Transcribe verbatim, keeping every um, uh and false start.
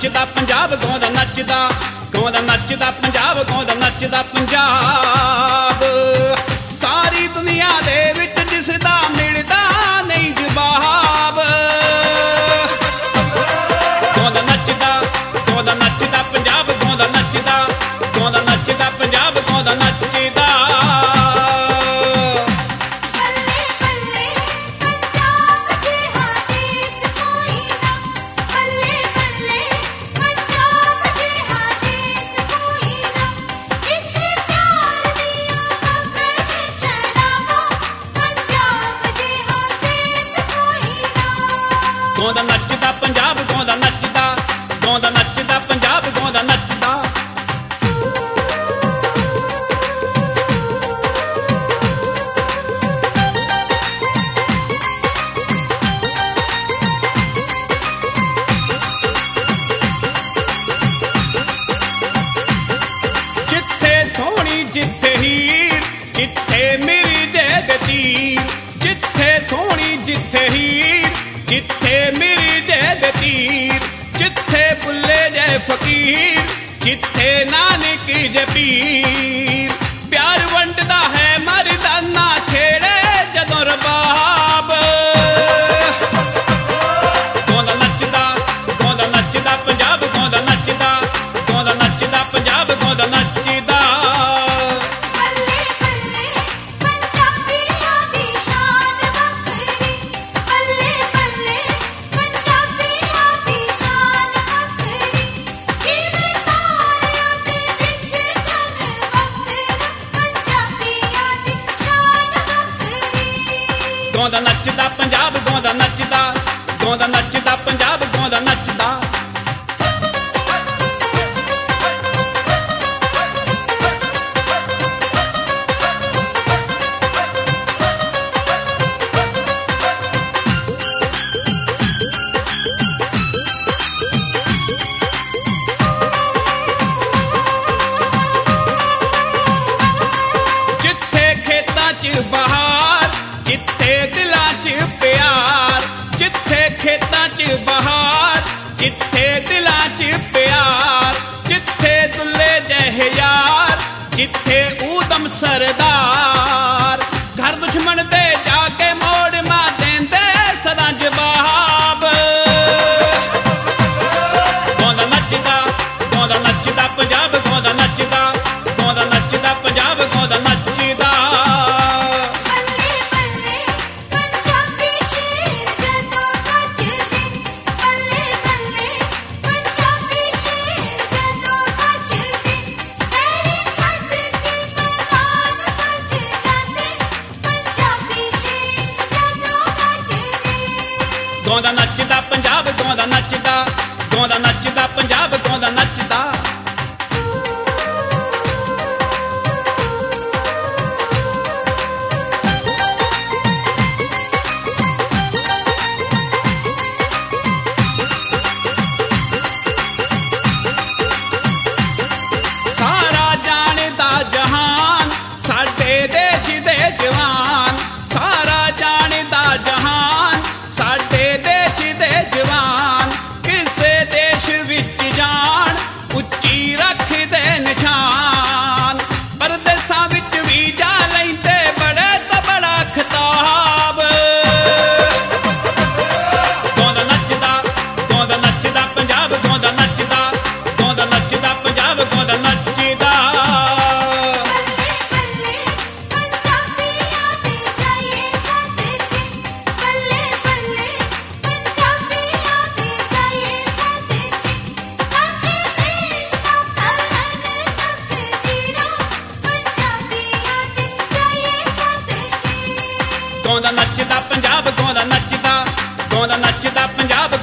ਨੱਚਦਾ ਪੰਜਾਬ, ਗਾਉਂਦਾ ਨੱਚਦਾ, ਗਾਉਂਦਾ ਨੱਚਦਾ ਪੰਜਾਬ, ਗਾਉਂਦਾ ਨੱਚਦਾ ਪੰਜਾਬ। ਸਾਰੀ ਦੁਨੀਆ ਦੇ ਵਿੱਚ ਜਿਸ ਦਾ ਮਿਲਦਾ ਨਹੀਂ ਜਵਾਬ। ਗਾਉਂਦਾ ਨੱਚਦਾ, ਗਾਉਂਦਾ ਨੱਚਦਾ ਪੰਜਾਬ, ਗਾਉਂਦਾ ਨੱਚਦਾ, ਗਾਉਂਦਾ ਨੱਚਦਾ ਪੰਜਾਬ, ਗਾਉਂਦਾ ਨੱਚਦਾ। ਗਾਉਂਦਾ ਨੱਚਦਾ ਪੰਜਾਬ, ਗਾਉਂਦਾ ਨੱਚਦਾ, ਗਾਉਂਦਾ ਨੱਚਦਾ ਪੰਜਾਬ, ਗਾਉਂਦਾ ਨੱਚਦਾ। ਜਿੱਥੇ ਸੋਹਣੀ ਜਿੱਥੇ ਹੀਰ, ਜਿੱਥੇ ਮੇਰੀ ਦੇ ਤੀਰ, ਜਿੱਥੇ ਸੋਹਣੀ ਜਿੱਥੇ ਹੀਰ, ਜਿੱਥੇ ਮੇਰੀ ਦੇ ਤੀਰ, ਜਿੱਥੇ ਬੁੱਲੇ ਜੈ ਫਕੀਰ, ਜਿੱਥੇ ਨਾਨਕ ਜੇ ਪੀਰ। ਪਿਆਰ ਵੰਡਦਾ ਹੈ ਮਰਦਾ ਨਾ ਛੇੜੇ ਜਦੋਂ ਰਬਾਬ। ਗਾਉਂਦਾ ਨੱਚਦਾ, ਗਾਉਂਦਾ ਨੱਚਦਾ ਪੰਜਾਬ, ਗਾਉਂਦਾ ਨੱਚਦਾ, ਗਾਉਂਦਾ ਨੱਚਦਾ ਪੰਜਾਬ, ਗਾਉਂਦਾ ਨੱਚਦਾ। ਗਾਉਂਦਾ ਨੱਚਦਾ ਪੰਜਾਬ, ਗਾਉਂਦਾ ਨੱਚਦਾ, ਗਾਉਂਦਾ ਨੱਚਦਾ ਪੰਜਾਬ, ਗਾਉਂਦਾ ਨੱਚਦਾ। ਜਿੱਥੇ ਖੇਤਾਂ 'ਚ ਬਹਾਰ, ਜਿੱਥੇ ਦਿਲਾਂ 'ਚ ਪਿਆਰ, ਜਿੱਥੇ ਖੇਤਾਂ 'ਚ ਬਹਾਰ, ਜਿੱਥੇ ਦਿਲਾਂ 'ਚ ਪਿਆਰ, ਜਿੱਥੇ ਦੁੱਲੇ ਜਿਹੇ ਯਾਰ, ਜਿੱਥੇ ਊਧਮ ਸਰਦਾਰ। ਘਰ ਦੁਸ਼ਮਣ ਦੇ ਜਾ ਕੇ ਮੋੜ ਮਾ ਦੇਂਦੇ ਸਦਾ ਜਵਾਬ। ਗਾਉਂਦਾ ਨੱਚਦਾ, ਗਾਉਂਦਾ ਨੱਚਦਾ ਪੰਜਾਬ, ਗਾਉਂਦਾ ਨੱਚਦਾ, ਗਾਉਂਦਾ ਨੱਚਦਾ ਪੰਜਾਬ, ਗਾਉਂਦਾ ਨੱਚਦਾ। ਗਾਉਂਦਾ ਨੱਚਦਾ ਪੰਜਾਬ, ਗਾਉਂਦਾ ਨੱਚਦਾ, ਗਾਉਂਦਾ ਨੱਚਦਾ ਪੰਜਾਬ, ਗਾਉਂਦਾ ਨੱਚਦਾ। ਸਾਰਾ ਜਾਣਦਾ ਜਹਾਨ ਸਾਡੇ ਦੇਸ਼ ਦੇ ਜਵਾਨ, ਸਾਰਾ ਜਾਣਦਾ ਜਹਾਨ ਸਾਡੇ ਦੇਸ਼ ਦੇ ਜਵਾਨ। ਕਿਸੇ ਦੇਸ਼ ਵਿੱਚ ਜਾਣ ਉੱਚੀ ਰੱਖਦੇ ਨਿਸ਼ਾਨ, ਪਰਦੇਸਾਂ ਵਿੱਚ ਵੀ ਜਾ ਲੈਂਦੇ ਬੜੇ ਤੋਂ ਬੜਾ ਖਿਤਾਬ। ਗਾਉਂਦਾ ਨੱਚਦਾ, ਗਾਉਂਦਾ ਨੱਚਦਾ ਪੰਜਾਬ, ਗਾਉਂਦਾ ਨੱਚਦਾ, ਗਾਉਂਦਾ ਨੱਚਦਾ ਪੰਜਾਬ, ਗਾਉਂਦਾ ਨੱਚਦਾ। ਗਾਉਂਦਾ ਨੱਚਦਾ ਪੰਜਾਬ, ਗਾਉਂਦਾ ਨੱਚਦਾ, ਗਾਉਂਦਾ ਨੱਚਦਾ ਪੰਜਾਬ,